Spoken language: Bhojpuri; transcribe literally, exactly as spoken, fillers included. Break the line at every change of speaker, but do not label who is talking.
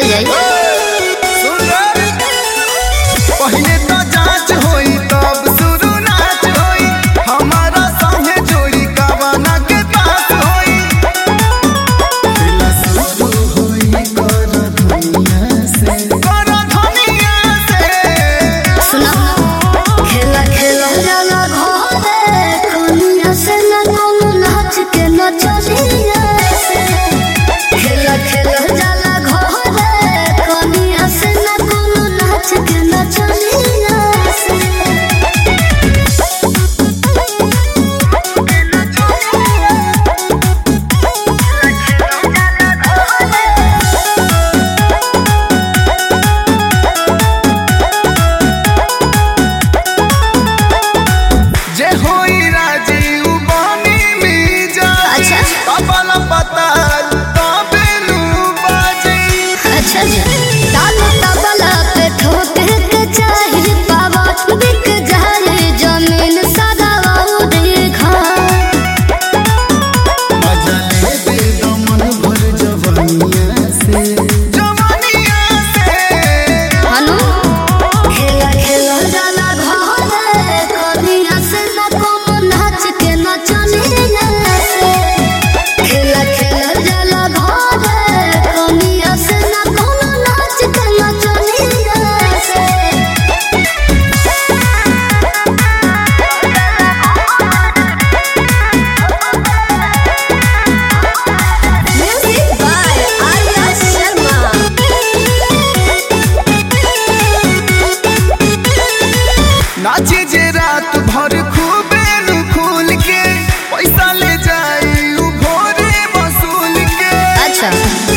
जाई।
पहले तो जांच होई तब शुरू नाच होई, हमारा संगे जोड़ी कावाना के पास होई। खेला शुरू होई कर धनिया से, कर धनिया से।
सुनो खेला खेला जाला घरे कोनिया से न कोनो नाच के नचनिया से। खेला खेला जाला घरे कोनिया से न कोनो नाच के नचनिया से।
जे होई राजी उ बनी मीजा।
अच्छा
पापा पता तबे नु बाजी।
अच्छा जी ताला तबला पे ठोके के चाही बाबा बिक जाए जमीन सादा उड़ी घर।
मजा ले दे दमन भर जवानिया से, जवानिया से।
हनु खेला खेला जाला घरे कोनिया से न कोनो नाच के नचनिया से। खेला खेला जाला घरे कोनिया से न कोनो नाच के नचनिया से। Music by Arya Sharma.
नाचे जे रात भर खूबे नु खूल के, पैसा ले जाई उ भोरे वसूल के।
अच्छा